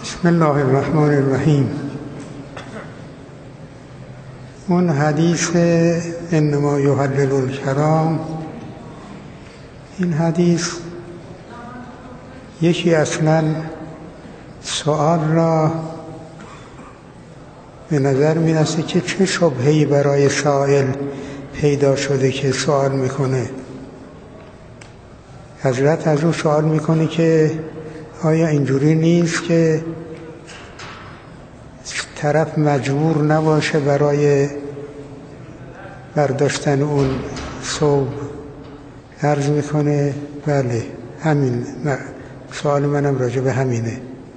بسم الله الرحمن الرحیم. اون حدیث انما یحلل الکلام، این حدیث یکی اصلا سؤال را به نظر می‌رسه که چه شبهه‌ای برای سائل پیدا شده که سوال میکنه. حضرت از او سوال میکنه که آیا اینجوری نیست که طرف مجبور نباشه برای برداشتن اون ثوب؟ عرض میکنه بله، همین سوال منم راجع به همینه.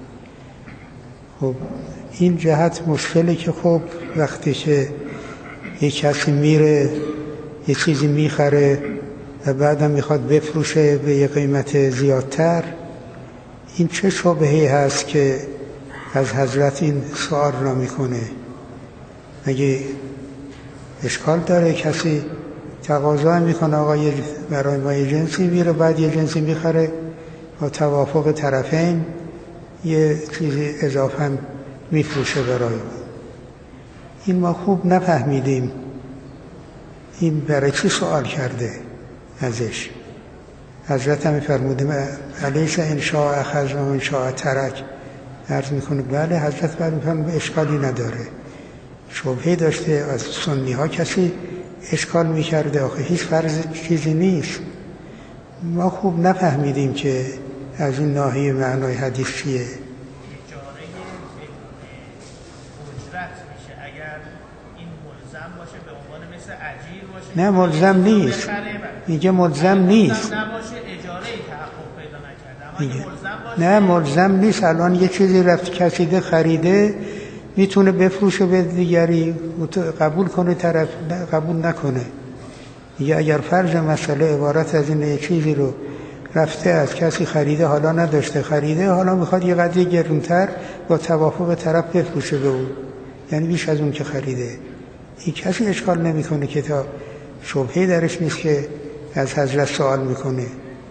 خب این جهت مشکله که خب وقتی که یک کسی میره یه چیزی میخره و بعدم میخواد بفروشه به یه قیمت زیادتر، این چه شبهه‌ای هست که از حضرت این سوال را میکنه؟ مگه اشکال داره کسی تقاضا میکنه آقا برای ما یه جنسی میره، بعد یه جنسی میخره با توافق طرفین یه چیزی اضافه هم میفروشه برای این؟ ما خوب نفهمیدیم این برای چی سوال کرده ازش. حضرت هم فرمودیم علیس ان شاء اخذ و ان شاء ترک. عرض میکنه بله، حضرت بعد میفرمود اشکالی نداره. شبهه داشته از سنی ها کسی اشکال میکرده، آخه هیچ فرض چیزی نیست. ما خوب نفهمیدیم که از این ناحیه معنای حدیث چیه. نه ملزم نیست، میگه ملزم نیست. نه ملزم نیست. الان یه چیزی رفت کسیده خریده، میتونه بفروشه به دیگری، قبول کنه طرف قبول نکنه. میگه اگر فرض مسئله عبارت از این یه چیزی رو رفته از کسی خریده، حالا نداشته خریده، حالا میخواد یه قدری گرونتر با توافق طرف بفروشه به اون، یعنی بیش از اون که خریده، این کسی اشکال نمیکنه که تا شبهه درش نیست که از حضرت سوال میکنه.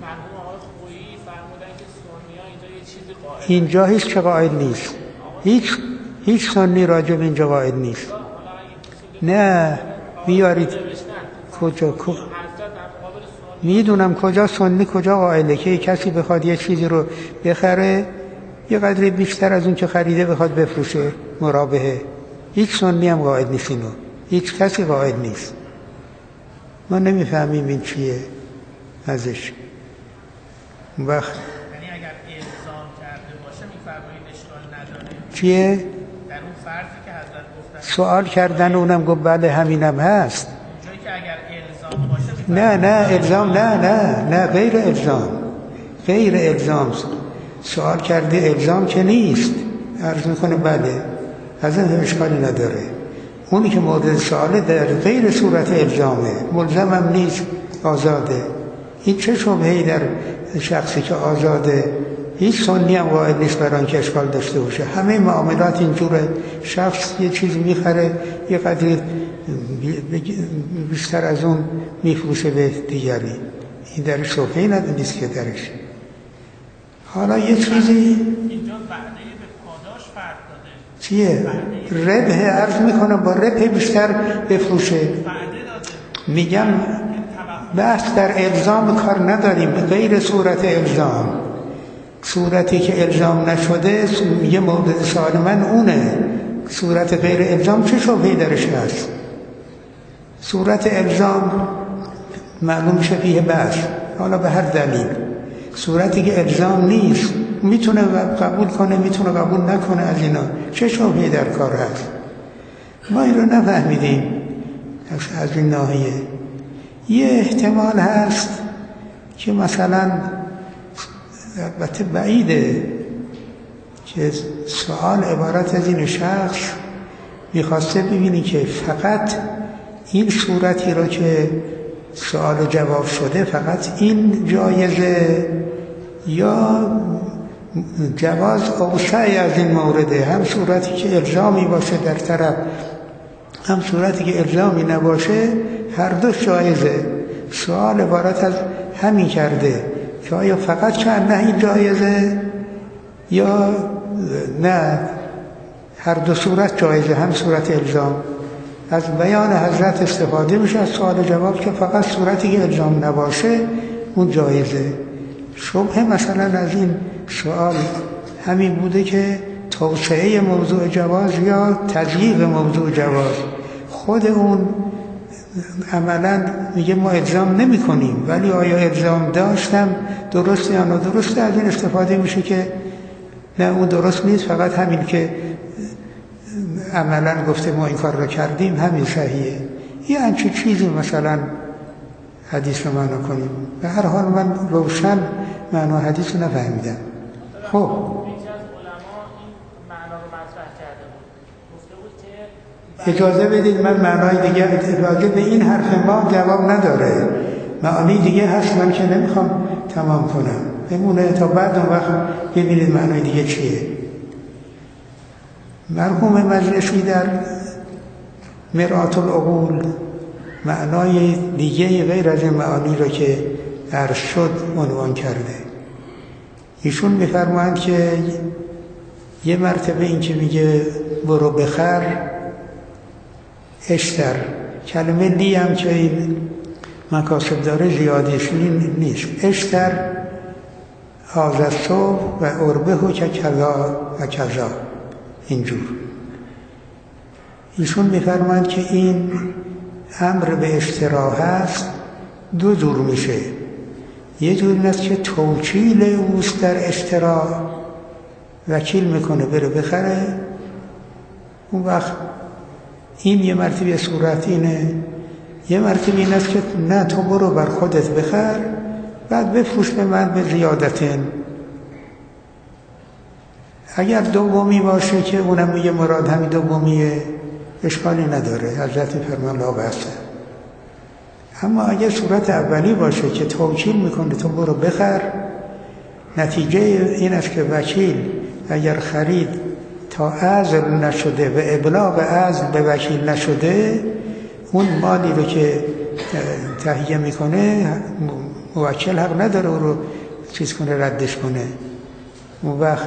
اینجا هیچ چه قائل نیست، هیچ سنی راجب اینجا قائل نیست. نه بیارید کجا میدونم کجا سنی کجا قائله که کسی بخواد یه چیزی رو بخره یه قدری بیشتر از اون که خریده بخواد بفروشه، مرابحه. هیچ سنی هم قائل نیست اینو، هیچ کسی قائل نیست. ما نمیفهمیم این چیه ازش. اون وقت یعنی اگر الزام کرده باشه میفرمایید اشکال نداره چیه؟ در اون فرضی که حضرت گفتن سوال کردن اونم گفت بله همینم هست. اونجایی که اگر الزام باشه نه الزام نه غیر الزام سوال کرده، الزام که نیست. عرض میکنه بله از این اشکالی نداره. اونی که مورد سواله در غیر صورت الزامه، ملزم هم نیست، آزاده. این چه شبهه‌ای در شخصی که آزاده؟ هیچ سنی هم قائل نیست برای آنکه اشکال داشته باشه. همه معاملات اینجوره، شخص یه چیزی میخره یه قدری بیشتر از اون میفروشه به دیگری، این در شبهه‌ای نیست که درش. حالا یه چیزی اینجا وعده به پاداش فرق داده. چیه؟ ربح. عرض میکنم با ربح بیشتر بفروشه. میگم بحث در الزام کار نداریم، غیر صورت الزام. صورتی که الزام نشده میگه مورد سوال من اونه. صورت غیر الزام چه شبهه‌ای درش هست؟ صورت الزام معلوم میشه فیه بحث، حالا به هر دلیل. صورتی که الزام نیست میتونه قبول کنه میتونه قبول نکنه، از اینا چه شبهه‌ای در کار هست؟ ما این رو نفهمیدیم از این ناحیه. یه احتمال هست که مثلا البته بعیده که سوال عبارت از این شخص میخواسته ببینی که فقط این صورتی رو که سوال جواب شده فقط این جایزه، یا جواز اوسعی از این مورده، هم صورتی که الزامی باشه در طرف هم صورتی که الزامی نباشه، هر دو جایزه. سوال عبارت از همین کرده که آیا فقط چند نه این جایزه یا نه، هر دو صورت جایزه، هم صورت الزام. از بیان حضرت استفاده میشه از سوال جواب که فقط صورتی که الزام نباشه اون جایزه. شبه مثلا از این سوال همین بوده که توسعه موضوع جواز یا تضییق موضوع جواز. خود اون عملا میگه ما الزام نمی کنیم، ولی آیا الزام داشتم درسته یا نادرسته؟ از این استفاده میشه که نه، اون درست نیست، فقط همین که عملا گفته ما این کار رو کردیم همین صحیحه. یه همچین چیزی مثلا حدیث رو معنا کنیم. به هر حال من روشن معنا حدیث رو نفهمیدم. خب اجازه بدید من معنای دیگه، اجازه به این حرف ما جواب نداره، معانی دیگه هست من که نمیخوام تمام کنم، بمونه تا بعد اون وقت ببینید معنای دیگه چیه. مرحوم مجلسی در مرآت العقول معنای دیگه غیر از این معانی رو که عرض شد عنوان کرده. ایشون میفرمایند که یه مرتبه این که میگه برو بخر اشتر، کلمه لی هم که این مکاسب داره زیادش نیست. اشتر هذا الثوب و اربه که کذا و کذا، اینجور. ایشون میفرمایند که این امر به اشترا هست دو جور میشه. یه جور این است که توکیل اوست در اشترا، وکیل میکنه بره بخره، اون وقت این یه مرتبه صورت اینه. یه مرتبه این است که نه، تو برو بر خودت بخر بعد بفروش به من به زیادتن. اگر دومی باشه که اونم میگه مراد همین دومیه، اشکالی نداره، حضرت فرمان لا بأس. اما اگر صورت اولی باشه که توکیل میکنه تو برو بخر، نتیجه این است که وکیل اگر خرید تا عزل نشده و ابلاغ عزل به وکیل نشده، اون مالی رو که تهیه میکنه موکل حق نداره او رو چیز کنه، ردش کنه. اون وقت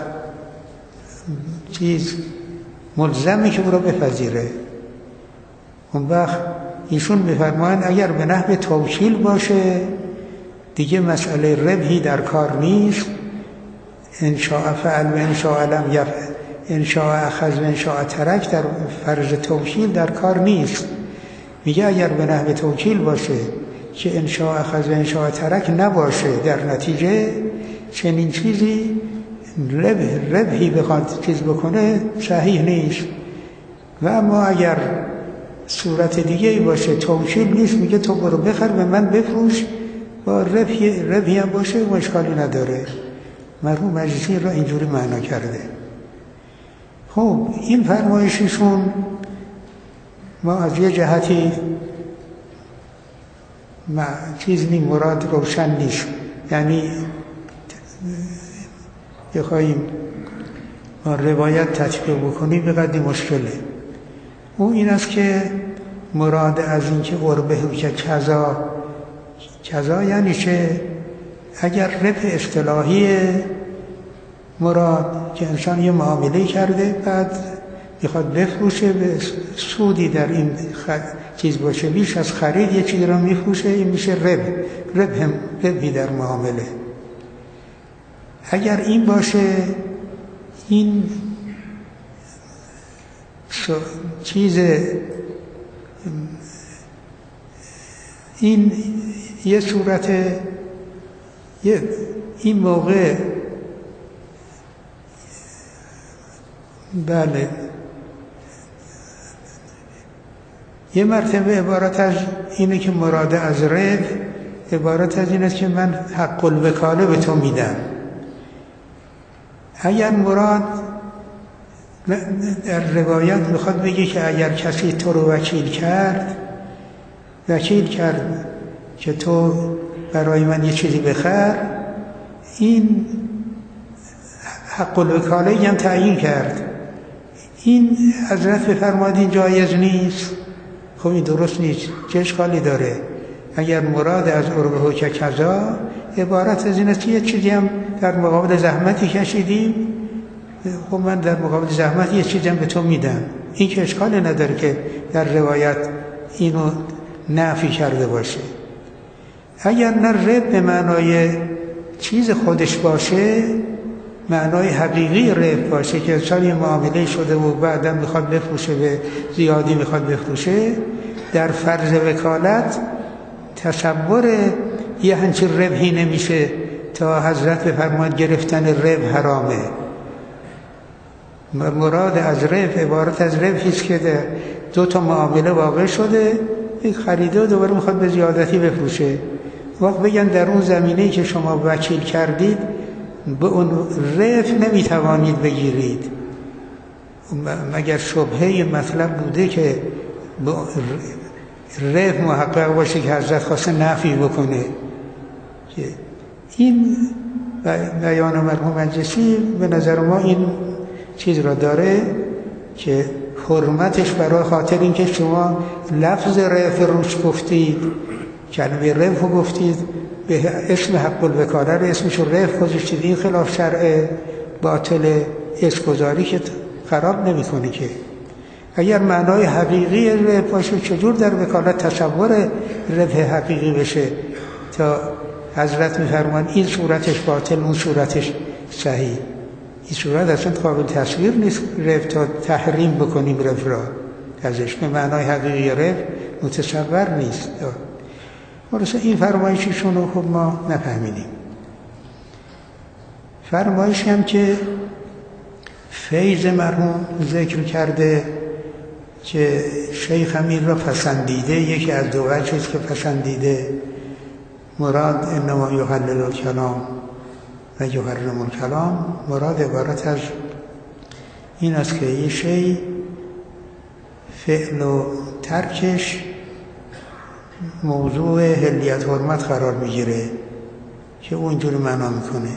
چیز ملزمی که او رو بپذیره. اون وقت ایشون میفرمایند اگر به نحو توکیل باشه دیگه مسئله ربحی در کار نیست. انشاء فعل و انشاء لم یفعل، انشاء اخذ و انشاء ترک در فرض توکیل در کار نیست. میگه اگر به نحو توکیل باشه که انشاء اخذ و انشاء ترک نباشه، در نتیجه چنین چیزی ربحی بخواد چیز بکنه صحیح نیست. و اما اگر صورت دیگه باشه توکیل نیست، میگه تو برو بخر به من بفروش، با ربحی هم باشه و اشکالی نداره. مرحوم مجلسی را اینجوری معنا کرده. خب این فرمایششون ما از یه جهتی چیز نیم، مراد روشن نیست، یعنی بخوایم ما روایت تطبیق بکنیم بقدر مشکله. اون این است که مراد از این که قربه که کذا یعنی چه؟ اگر ربح اصطلاحی مراد که انسان یه معامله کرده بعد میخواد بفروشه به سودی در این چیز باشه، بیش از خرید یه چیزی رو میفروشه، این میشه ربحی در معامله. اگر این باشه، این چیز این یه صورت این موقع بله یه مرتبه عبارت از اینه که مراد از ربح عبارت از این است که من حق الوکاله به تو میدم. اگر مراد در روایت میخواد بگه که اگر کسی تو رو وکیل کرد که تو برای من یه چیزی بخر، این حق الوکاله هم تعیین کرد، این حضرت بفرماد این جایز نیست. خب این درست نیست، چه اشکالی داره؟ اگر مراد از اربه که کذا عبارت از این است که یه چیزی هم در مقابل زحمتی کشیدیم خب من در مقابل زحمت یه چیزم به تو میدم. این که اشکالی نداره که در روایت اینو نفی کرده باشه. اگر نه رب به معنای چیز خودش باشه، معنای حقیقی رب باشه که انسان یه معامله شده و بعدا میخواد بفروشه، به زیادی میخواد بفروشه، در فرض وکالت تصور یه همچین ربحی نمیشه تا حضرت بفرماید گرفتن رب حرامه. مراد از رب عبارت از ربحی است که دو تا معامله واقع شده، یک خریده و دوباره میخواد به زیادتی بفروشه. وقت بگن در اون زمینه‌ای که شما وکیل کردید به اون ربح نمیتوانید بگیرید، مگر شبهه مطلب بوده که ربح محقق باشه که حضرت خواسته نفی بکنه. این بیان مرحوم مجلسی به نظر ما این چیز را داره که حرمتش برای خاطر اینکه شما لفظ ربح روش گفتید، کلمه ربح رو گفتید، به اسم حق الوکاله رو اسمش رو ربح گذاشتید، این خلاف شرع باطل اسمگذاری که خراب نمی‌کنه. که اگر معنای حقیقی ربح باشه چجور در وکالت تصور ربح حقیقی بشه تا حضرت می‌فرمان این صورتش باطل اون صورتش صحیح؟ این صورت اصلا قابل تصویر نیست ربح تا تحریم بکنیم ربح را ازش، به معنای حقیقی ربح متصور نیست. خلاصه این فرمایششون رو خب ما نفهمیدیم. فرمایشی هم که فیض مرحوم ذکر کرده که شیخ امیر را پسندیده، یکی از دو وجهیست که پسندیده، مراد انما یحلل الکلام و یحرم الکلام، مراد عبارت از این است که یه شی فعل و ترکش موضوع حلیت حرمت قرار میگیره که اونجوری معنا میکنه.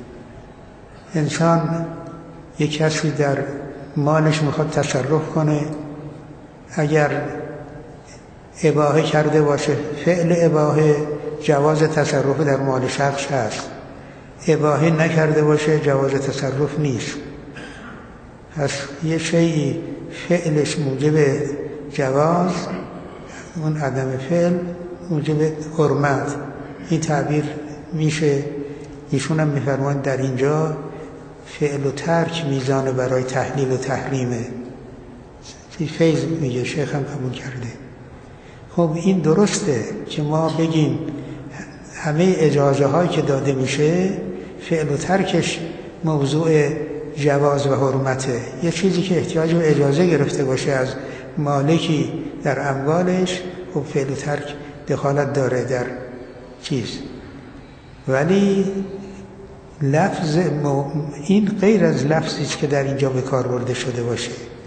انسان یک کسی در مالش میخواد تصرف کنه، اگر اباحه کرده باشه، فعل اباحه جواز تصرف در مال شخص هست، اباحه نکرده باشه جواز تصرف نیست. پس یه شیئی فعلش موجب جواز، اون عدم فعل موجب حرمت. این تعبیر میشه. ایشون هم میفرماند در اینجا فعل و ترک میزان برای تحلیل و تحریمه. فیض میگه، شیخ هم قبول کرده. خب این درسته که ما بگیم همه اجازه هایی که داده میشه فعل و ترکش موضوع جواز و حرمته. یه چیزی که احتیاج به اجازه گرفته باشه از مالکی در اموالش، خب فعل و ترک دخالت داره در چیز. ولی لفظ این غیر از لفظی است که در اینجا به کار برده شده باشه.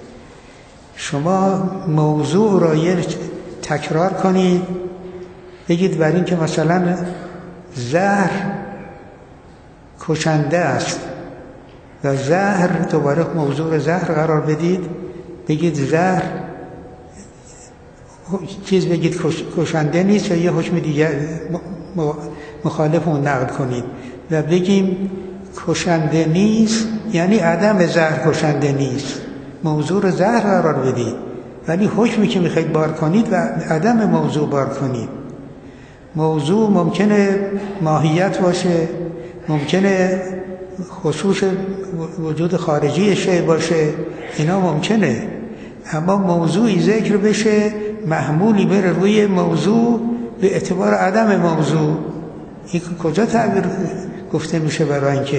شما موضوع را یه تکرار کنید، بگید بر این که مثلا زهر کشنده است و زهر دوباره موضوع زهر قرار بدید، بگید زهر چیز بگید کشنده نیست و یه حکم دیگر مخالف اون نقل کنید و بگیم کشنده نیست یعنی عدم زهر کشنده نیست، موضوع زهر قرار بدید ولی حکمی که میخواید بار کنید و عدم موضوع بار کنید. موضوع ممکنه ماهیت باشه، ممکنه خصوص وجود خارجی شیء باشه، اینا ممکنه، اما موضوعی ذکر بشه محمولی بره روی موضوع به اعتبار عدم موضوع، این کجا تعبیر گفته میشه برای اینکه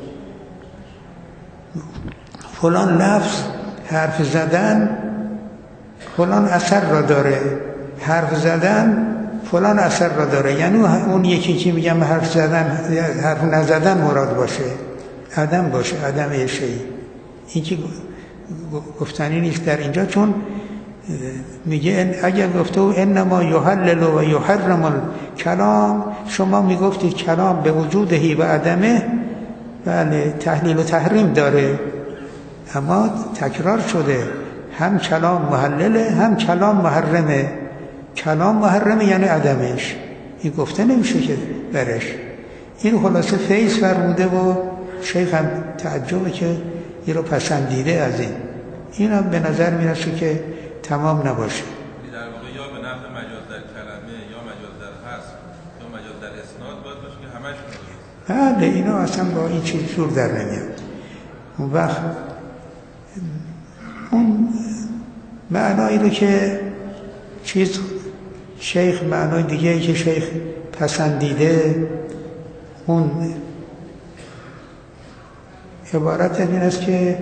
فلان لفظ حرف زدن فلان اثر را داره، حرف زدن فلان اثر را داره، یعنی اون یکی که میگم حرف زدن حرف نزدن مراد باشه، عدم باشه، عدم شیء. این که گفتنی نیست در اینجا، چون میگه اگر گفته و انما یحلل و یحرم الکلام، شما میگفتید کلام به وجودهی و عدمه، بله تحلیل و تحریم داره، اما تکرار شده هم کلام محلله هم کلام محرمه. کلام محرمه یعنی عدمش، این گفته نمیشه که برش. این خلاصه فیض فرموده و شیخ هم تعجبه که این رو پسندیده از این هم به نظر میرسه که تمام نباشه. در واقع یا به نفع مجاز در کلمه یا مجاز در حذف یا مجاز در اسناد باید باشه که همش بله اینا اصلا با این چیز جور در نمیاد. اون وقت اون معنایی رو که شیخ معنای دیگه ای که شیخ پسندیده، اون عبارت این است که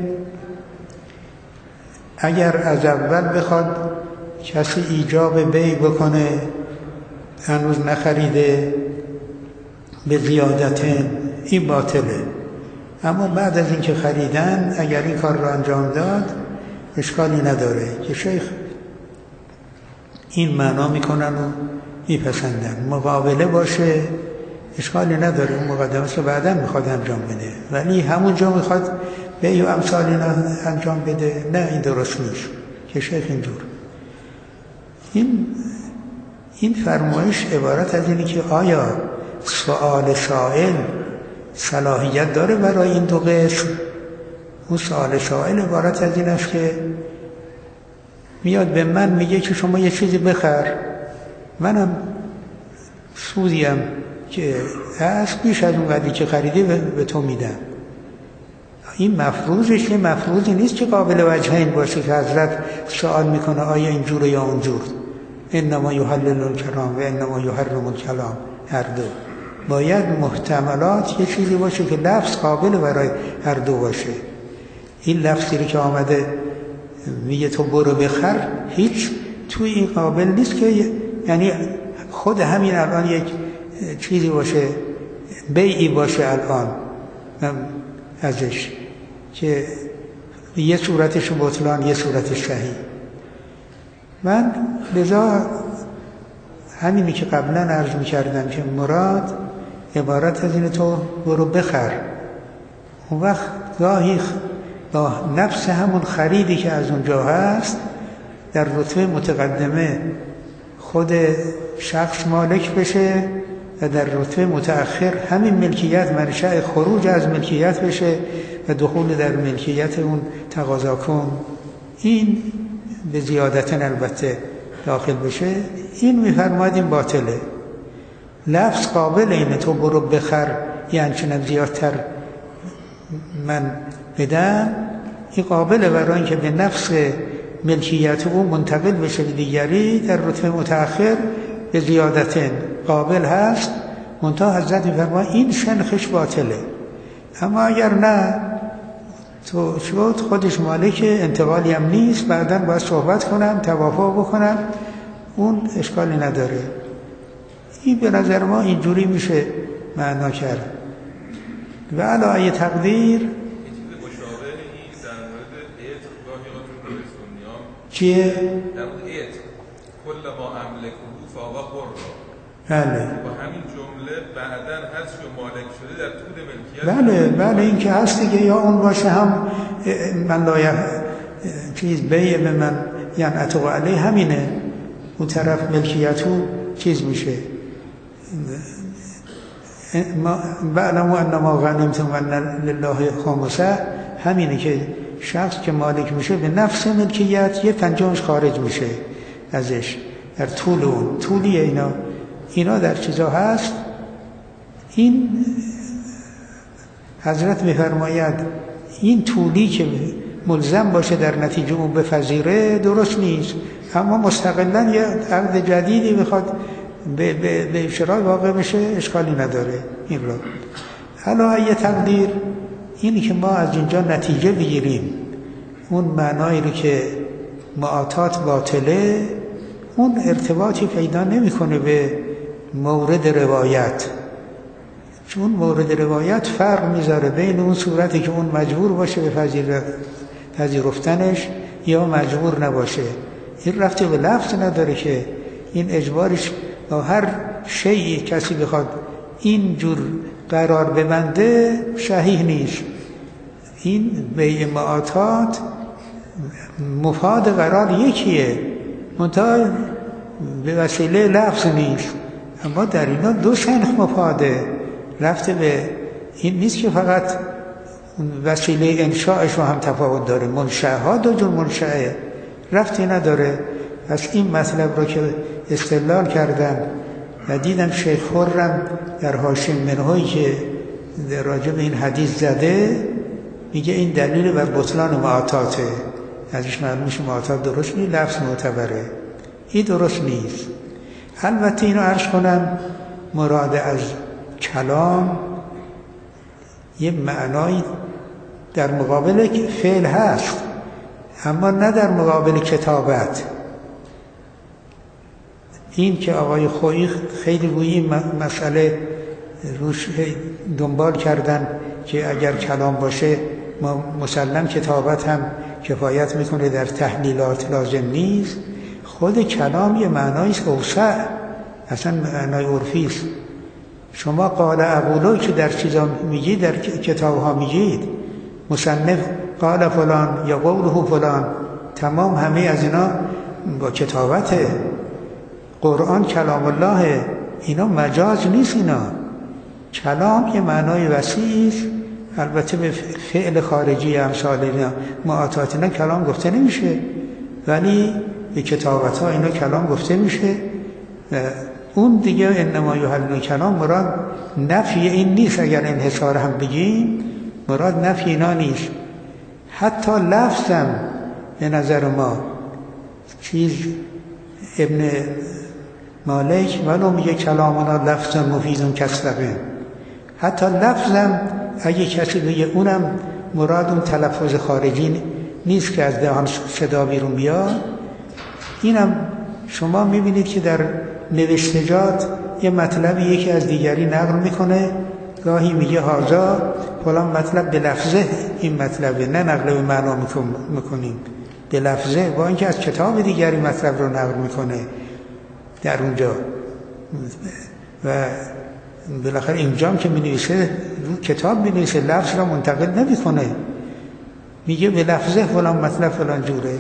اگر از اول بخواد کسی ایجاب بی بکنه هنوز نخریده به زیادت این باطله، اما بعد از اینکه خریدن اگر این کار رو انجام داد اشکالی نداره که شیخ این معنا میکنن و میپسندن. مقابله باشه اشکالی نداره، اون مقدمه که بعدا میخواد انجام بده، ولی همونجا میخواد به امثال اینا انجام بده، نه این درست نیست که شیخ اینجور. این فرمایش عبارت از اینه که آیا سؤال سائل صلاحیت داره برای این دو قسم؟ اون سؤال سائل عبارت از این است که میاد به من میگه که شما یه چیزی بخر، منم سودیم که هست بیش از اون قدری که خریدی به تو میدم. این مفروضش یه مفروضی نیست که قابل وجهین باشه که حضرت سوال میکنه آیا اینجور یا اونجور، انما یحلل الکلام و انما یحرم الکلام، هر دو باید محتملات یه چیزی باشه که لفظ قابل برای هر دو باشه. این لفظی که آمده میگه تو برو بخر، هیچ توی این قابل نیست که یعنی خود همین الان یک چیزی باشه، بیعی باشه الان ازش که یه صورتش بطلان یه صورتش صحیح. من لذا همینی که قبلا عرض میکردم که مراد عبارت از اینه تو برو بخر، اون وقت گاهی با نفس همون خریدی که از اونجا هست در رتبه متقدمه خود شخص مالک بشه و در رتبه متأخر همین ملکیت منشأ خروج از ملکیت بشه و دخول در ملکیت اون تقاضا کن، این به زیادتن البته داخل بشه. این میفرماید این باطله. لفظ قابل اینه تو برو بخر یعنی چنان زیادتر من بدم، این قابله برای اینکه به نفس ملکیت او منتقل بشه به دیگری در رتبه متأخر به زیادتن قابل هست، منتها حضرت میفرماید این شنخش باطله. اما اگر نه تو شد خودش مالک انتقالی هم نیست، بعداً باید صحبت کنن توافق بکنن، اون اشکالی نداره. این به نظر ما اینجوری میشه معنا کرد. و علاوه تقدیر چیه؟ در مورد ایت کل ما املکه فهو قرّ، بله و همین جمله بعداً هست که مالک شده در طول ملکیت. بله این که هست دیگه، یا اون باشه هم من لایه چیز بیه به من یعنی اتقو علیه، همینه اون طرف ملکیتو چیز میشه. بعلمو انما غنیمتم و لله خمسه، همینه که شخص که مالک میشه به نفس ملکیت یه پنجمش خارج میشه ازش در طول اون طولیه. اینا در چیزا هست. این حضرت میفرماید این طولی که ملزم باشه در نتیجه اون بپذیره درست نیست، اما مستقلا یه عقد جدیدی بخواد به اشتراک واقع بشه اشکالی نداره. این رو حالا یه تقدیر اینی که ما از اینجا نتیجه بگیریم اون معنایی رو که معاطات باطله اون ارتباطی پیدا نمیکنه به مورد روایت، چون مورد روایت فرق میذاره بین اون صورتی که اون مجبور باشه به پذیرفتنش یا مجبور نباشه. این رفتی به لفظ نداره که این اجبارش با هر شیعی کسی بخواد اینجور قرار ببنده صحیح نیست. این بیع معاطات مفاد قرار یکیه، منتها به وسیله لفظ نیست. اما در اینا دو شنخ مفاده، رفته به این نیست که فقط وسیله انشاءش رو هم تفاوت داره. منشأ ها دو جور منشأه، رفتی نداره. پس این مطلب رو که استدلال کردن و دیدم شیخ خرم در حاشیه منهایی که راجع به این حدیث زده میگه این دلیل بر بطلان معاطاته، ازش معلوم میشه معاطات درست نیست، لفظ معتبره. این درست نیست. البته اینو عرض کنم مراد از کلام یه معنایی در مقابل فعل هست، اما نه در مقابل کتابت. این که آقای خویی خیلی روی این مسئله روش دنبال کردن که اگر کلام باشه مسلم کتابت هم کفایت میکنه، در تحلیلات لازم نیست. خود کلام یه معناییست اوسع، اصلا معنای عرفی است. شما قال اقولو که در چیزا میگید، در کتاب ها میگید، مصنف قال فلان یا قوله فلان، تمام همه از اینا با کتابته. قرآن کلام الله، اینا مجاز نیست. اینا کلام یه معنای وسیعی است. البته به فعل خارجی امثال اینا معاطات اینا کلام گفته نمیشه، ولی به کتابت ها اینا کلام گفته میشه. اون دیگه انما یحل کلام مراد نفی این نیست. اگر انحصار هم بگیم مراد نفی اینا نیست. حتی لفظم به نظر ما چیز ابن مالک ولو میگه کلامنا لفظ مفیدون کسبه، حتی لفظم اگه کسی بگه اونم مراد اون تلفظ خارجی نیست که از دهان صدا بیرون بیاد. اینم شما میبینید که در نوشتجات یه مطلبی یکی از دیگری نقل میکنه، گاهی میگه هازا فلان مطلب به لفظه این مطلبه، نه نقل به معنا میکنیم به لفظه، با اینکه از کتاب دیگری مطلب رو نقل میکنه در اونجا. و بالاخره اینجام که مینویسه رو کتاب مینویسه، لفظ رو منتقل نمیکنه، میگه به لفظه فلان مطلب فلان جوره.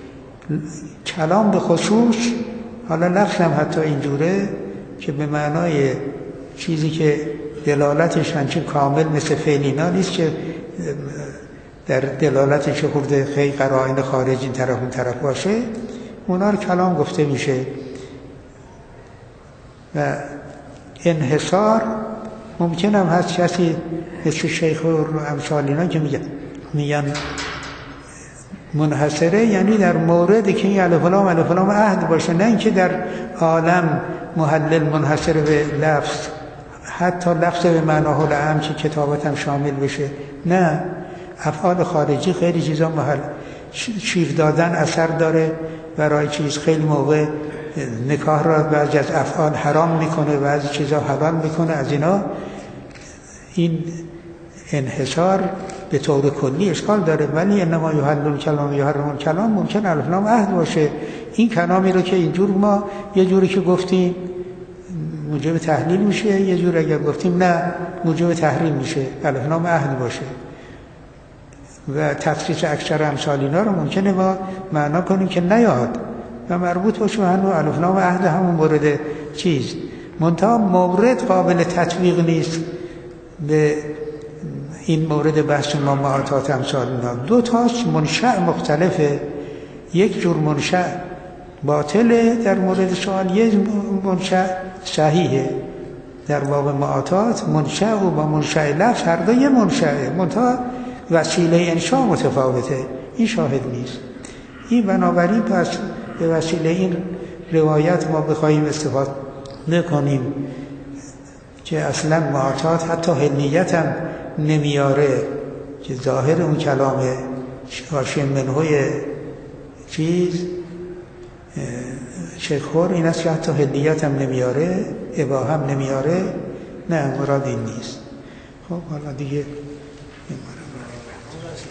کلام به خصوص، حالا لفظ هم حتی اینجوره که به معنای چیزی که دلالتش هنچه کامل مثل فعلینا نیست که در دلالتش خورده خیلی قرائن خارج این طرف اون طرف باشه، اونا رو کلام گفته میشه. و انحصار ممکن هم هست کسی مثل شیخ و امثال اینا که میگن منحصره، یعنی در موردی که این الف لام عهد باشه، نه اینکه در عالم محلل منحصر به لفظ، حتی لفظ به معناه العام که کتابت هم شامل بشه. نه، افعال خارجی خیلی چیزا محل شیر دادن اثر داره برای چیز. خیلی موقع نکاح را بعضی از افعال حرام میکنه، بعضی چیزا حلال میکنه. از اینا این انحصار به طور کلی اشکال داره. ولی انما یحل کلام یحرم کلام ممکن الف لام عهد باشه. این کلامی رو که اینجور ما یه جوری که گفتیم موجب تحلیل میشه، یه جور اگر گفتیم نه موجب تحریم میشه، الف لام عهد باشه. و تفسیر اکثر امثال اینا رو ممکنه ما معنا کنیم که نیاد و مربوط باشه به همون الف لام عهد، همون مورد چیز، منتها مورد قابل تطبیق نیست به این مورد بحث ما معاطات امثال اینا. دو تاست منشأ مختلفه، یک جور منشأ باطله در مورد سوال، یک منشأ صحیحه. در باب معاطات منشأ و با منشأ لفظ هر دو یه منشأه، منتها وسیله انشاء متفاوته. این شاهد نیست. این بنابراین پس به وسیله این روایت ما بخواهیم استفاده نکنیم که اصلا معاطات حتی حلیت هم نمیاره، که ظاهر اون کلام حاشیه منهوی چیز شیخ خور این است که حتی حلیت هم نمیاره، اباحه هم نمیاره. نه، مراد این نیست. خب حالا دیگه